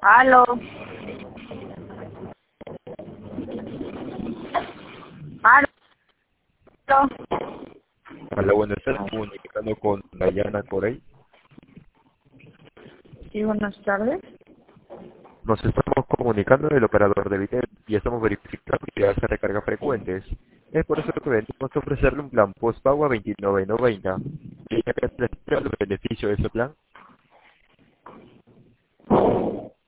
Aló. Aló. Hola, buenas tardes, comunicando con Dayana Corey. Sí, buenas tardes. Nos estamos comunicando del operador de Vitel y estamos verificando que hace recargas frecuentes. Es por eso que venimos a ofrecerle un plan postpago a 29.90. ¿Quería que les los beneficios de ese plan?